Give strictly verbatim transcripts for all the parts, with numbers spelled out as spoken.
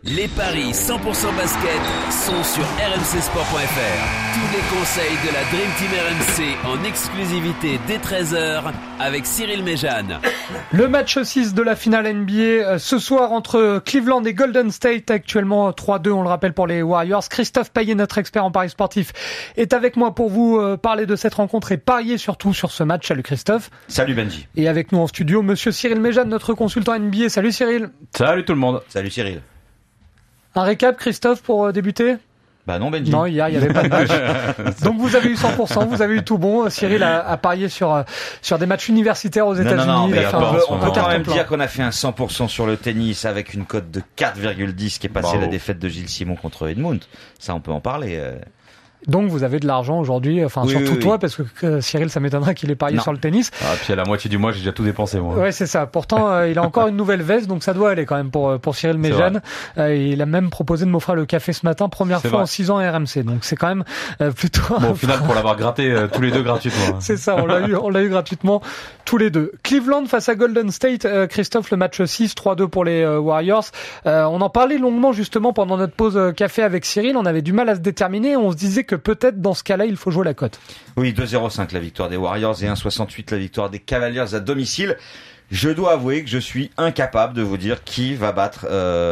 Les paris cent pour cent basket sont sur r m c sport point f r. Tous les conseils de la Dream Team R M C en exclusivité dès treize heures avec Cyril Méjeanne. Le match six de la finale N B A ce soir entre Cleveland et Golden State, actuellement trois deux, on le rappelle, pour les Warriors. Christophe Payet, notre expert en paris sportif, est avec moi pour vous parler de cette rencontre et parier surtout sur ce match. Salut Christophe. Salut Benji. Et avec nous en studio, monsieur Cyril Méjeanne, notre consultant N B A. Salut Cyril. Salut tout le monde. Salut Cyril. Un récap, Christophe, pour débuter ? Bah non, Benji. Non, hier, il n'y avait pas de match. Donc vous avez eu cent pour cent, vous avez eu tout bon. Cyril a, a parié sur, sur des matchs universitaires aux États-Unis. Non, non, non, mais il a fait on un, peut, on un peut quand même plein. dire qu'on a fait un cent pour cent sur le tennis avec une cote de quatre virgule dix qui est passée. Bravo. La défaite de Gilles Simon contre Edmund. Ça, on peut en parler. Euh... Donc vous avez de l'argent aujourd'hui, enfin oui, surtout oui, toi, oui. parce que euh, Cyril, ça m'étonnerait qu'il ait parié non. sur le tennis. Ah, puis à la moitié du mois, j'ai déjà tout dépensé moi. Ouais, c'est ça. Pourtant, euh, il a encore une nouvelle veste, donc ça doit aller quand même pour pour Cyril Méjeanne. Euh, il a même proposé de m'offrir le café ce matin, première c'est fois vrai. en six ans à R M C. Donc c'est quand même euh, plutôt. Bon, au final, pour l'avoir gratté euh, tous les deux gratuitement. C'est ça, on l'a eu, on l'a eu gratuitement tous les deux. Cleveland face à Golden State, euh, Christophe, le match six, trois deux pour les euh, Warriors. Euh, on en parlait longuement justement pendant notre pause euh, café avec Cyril. On avait du mal à se déterminer. On se disait que peut-être dans ce cas là, il faut jouer la cote. Oui, deux zéro cinq la victoire des Warriors et un soixante-huit la victoire des Cavaliers à domicile. Je dois avouer que je suis incapable de vous dire qui va battre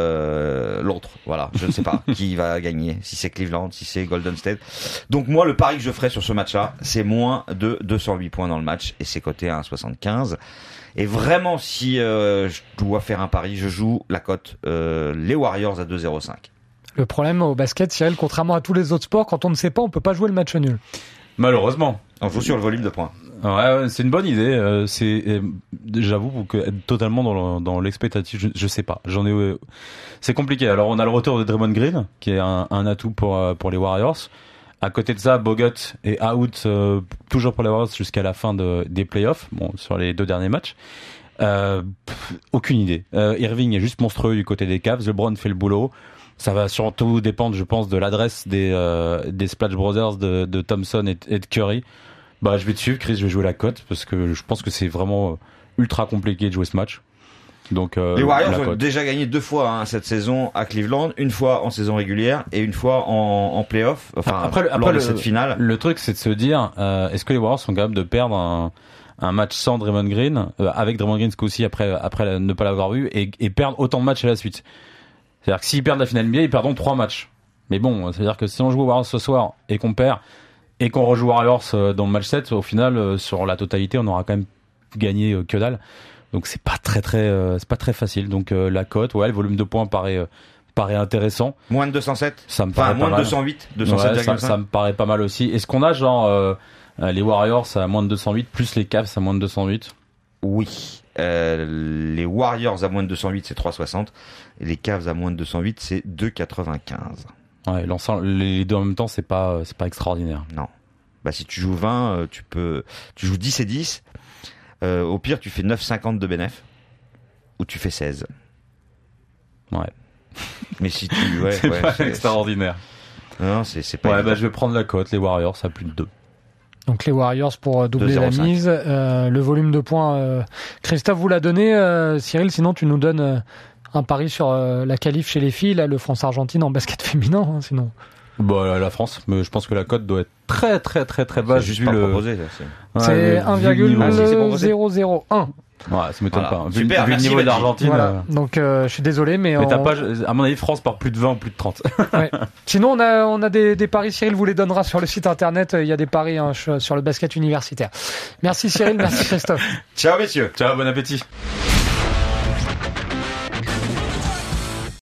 euh, l'autre. Voilà, je ne sais pas qui va gagner, si c'est Cleveland, si c'est Golden State. Donc moi, le pari que je ferai sur ce match-là, c'est moins de deux cent huit points dans le match et c'est coté à un soixante-quinze. Et vraiment, si euh, je dois faire un pari, je joue la cote euh, les Warriors à deux zéro cinq. Le problème au basket, Cyril, contrairement à tous les autres sports, quand on ne sait pas, on peut pas jouer le match nul. Malheureusement. On joue sur le volume de points. Ouais, c'est une bonne idée. Euh, c'est, euh, j'avoue que être totalement dans, le, dans l'expectative, je, je sais pas. J'en ai. Euh, c'est compliqué. Alors on a le retour de Draymond Green, qui est un, un atout pour euh, pour les Warriors. À côté de ça, Bogut est out euh, toujours pour les Warriors jusqu'à la fin de, des playoffs. Bon, sur les deux derniers matchs. Euh, pff, aucune idée. Euh, Irving est juste monstrueux du côté des Cavs. LeBron fait le boulot. Ça va surtout dépendre, je pense, de l'adresse des euh, des Splash Brothers de, de Thompson et, et de Curry. Bah, je vais te suivre, Chris. Je vais jouer la cote parce que je pense que c'est vraiment ultra compliqué de jouer ce match. Donc euh, les Warriors ont déjà gagné deux fois hein, cette saison à Cleveland, une fois en saison régulière et une fois en, en play-off. Enfin, après, lors après de le, cette finale. Le truc, c'est de se dire, euh, est-ce que les Warriors sont capables de perdre un un match sans Draymond Green, euh, avec Draymond Green ce coup-ci après après ne pas l'avoir vu et, et perdre autant de matchs à la suite. C'est-à-dire que s'ils perdent la finale N B A, ils perdront trois matchs. Mais bon, c'est-à-dire que si on joue aux Warriors ce soir et qu'on perd et qu'on rejoue Warriors dans le match sept, au final, sur la totalité, on aura quand même gagné que dalle. Donc c'est pas très très, c'est pas très facile. Donc la cote, ouais, le volume de points paraît paraît intéressant. Moins de deux cent sept. Ça me enfin, paraît moins pas de mal. deux cent huit, deux cent sept virgule cinq. Ouais, ça, ça me paraît pas mal aussi. Est-ce qu'on a genre euh, les Warriors à moins de deux cent huit plus les Cavs à moins de deux cent huit? Oui. Euh, les Warriors à moins de deux cent huit, c'est trois soixante. Et les Cavs à moins de deux cent huit, c'est deux quatre-vingt-quinze. Ouais, l'ensemble, les deux en même temps, c'est pas, c'est pas extraordinaire. Non. Bah, si tu joues vingt, tu peux, tu joues dix et dix. Euh, au pire, tu fais neuf cinquante de bénéf. Ou tu fais seize. Ouais. Mais si tu, ouais, c'est ouais, pas c'est, extraordinaire. Non, c'est, c'est pas Ouais, évident. bah, je vais prendre la cote, les Warriors à plus de deux. Donc les Warriors pour doubler la mise. Euh, le volume de points, euh, Christophe vous l'a donné. Euh, Cyril, sinon tu nous donnes euh, un pari sur euh, la qualif chez les filles, là, le France-Argentine en basket féminin, hein, sinon. Bah, la, la France, mais je pense que la cote doit être très très très très basse. C'est juste pas le... proposé. Là, c'est ouais, c'est un virgule zéro zéro un. Ouais, ça m'étonne voilà. pas. Vu, Super, vu le niveau d'Argentine. Voilà. Euh... Donc, euh, je suis désolé, mais. Mais on... t'as pas, à mon avis, France par plus de vingt ou plus de trente. Ouais. Sinon, on a, on a des, des paris. Cyril vous les donnera sur le site internet. Il y a des paris hein, sur le basket universitaire. Merci Cyril, merci Christophe. Ciao messieurs. Ciao, bon appétit.